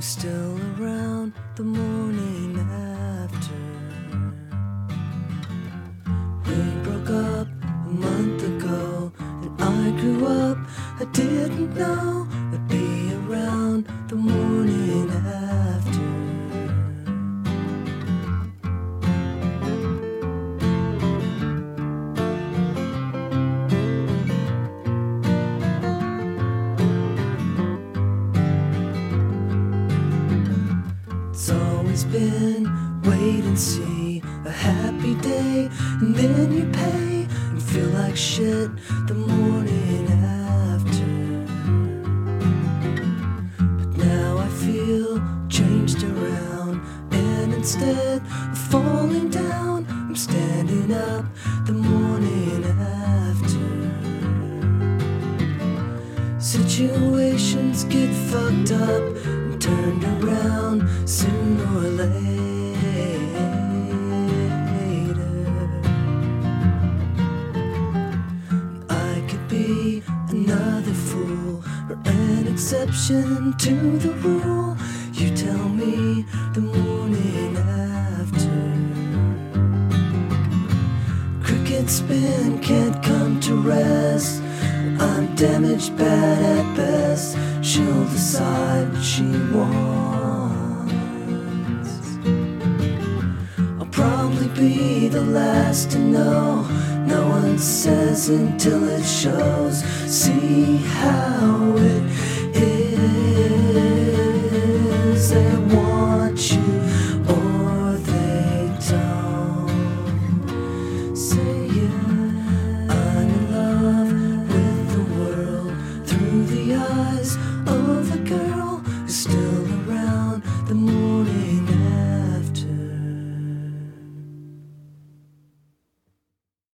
still around the morning after. We broke up a month ago, and I grew up. I didn't know I'd be around the morning after. It's always been wait and see, a happy day, and then you pay and feel like shit the morning after. But now I feel changed around, and instead of falling down, I'm standing up the morning after. Situations get fucked up and turned around sooner or later. I could be another fool or an exception to the rule. You tell me the morning after. Cricket spin can't come to rest. I'm damaged, bad at best. She'll decide what she wants. I'll probably be the last to know. No one says until it shows. See how it is. They want you or they don't. Say yeah, I'm in love with the world through the eyes of